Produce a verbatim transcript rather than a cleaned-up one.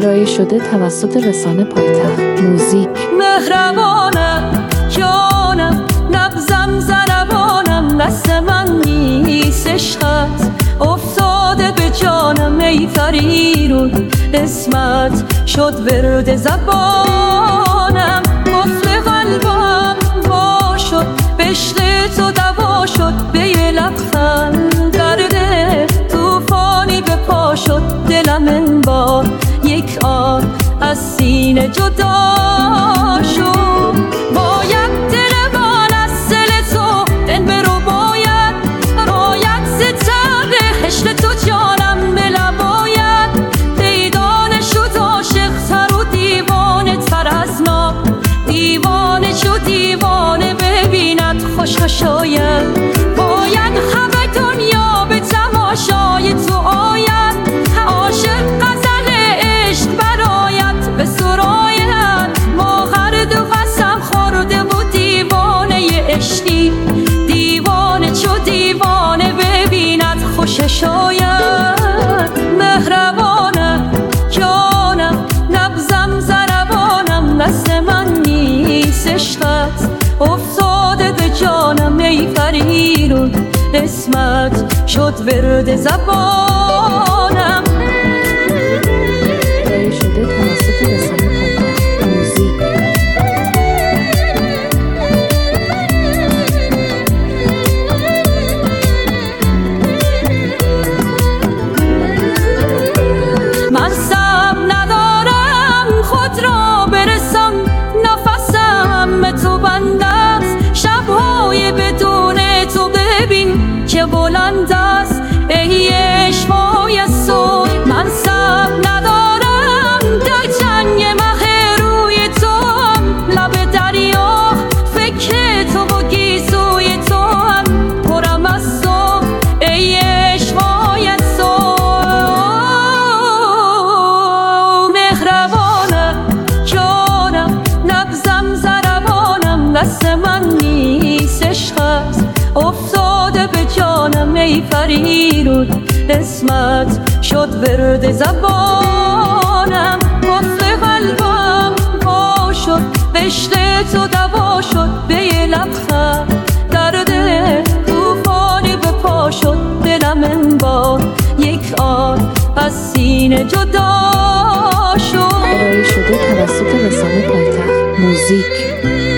ارائه شده توسط رسانه پایتخت موزیک. مهربانم جانم نبضم ضربانم، دست من نیست عشقت افتاده به جانم، ای فریرون اسمت شد ورد زبانم، قفل قلبم وا شد بشل تو دوا شد، به یه لبخند درد توفانی به پا شد، دلم انبار یک آن از سینه جدا شد. باید دل من از دل تو دل برو، باید باید ستاره هشت تو جانم بلباید، پیدا نشد عاشق تر و دیوانه تر از ما، دیوانه چو دیوانه ببیند خوش شاید، باید همه دنیا به تماشای تو آید، عاشق غزل عشق برایت به سراید، ما هر دو قسم خورده و دیوانه عشقی، دیوانه چو دیوانه ببیند خوش شاید. مهربانم جانم نبضم ضربانم، دست من نیست عشقت افتاده به جانم، ای فریرون اسمت شد ورد زبانم. ارائه شده توسط رسانه پایتخت موزیک. من صبر ندارم خود را برسان، نفسم به تو بند است، شبهای بدون تو ببین که بلند است، ای عشقای سوی من صبر ندارم، در جنگ مه روی تو هم لب دریا، فکر تو و گیسوی تو هم پرم از تو، ای عشقای سوی. مهربانم جانم نبضم ضربانم، دست من نیست عشقت افتاده به جانم، ای فریرون اسمت شد ورد زبانم، قفل قلبم وا شد بشل تو دوا شد، به یه لبخند درد توفانی به پا شد، دلم انبار یک آن از سینه جدا شد. ارائه شده توسط رسانه پایتخت موزیک.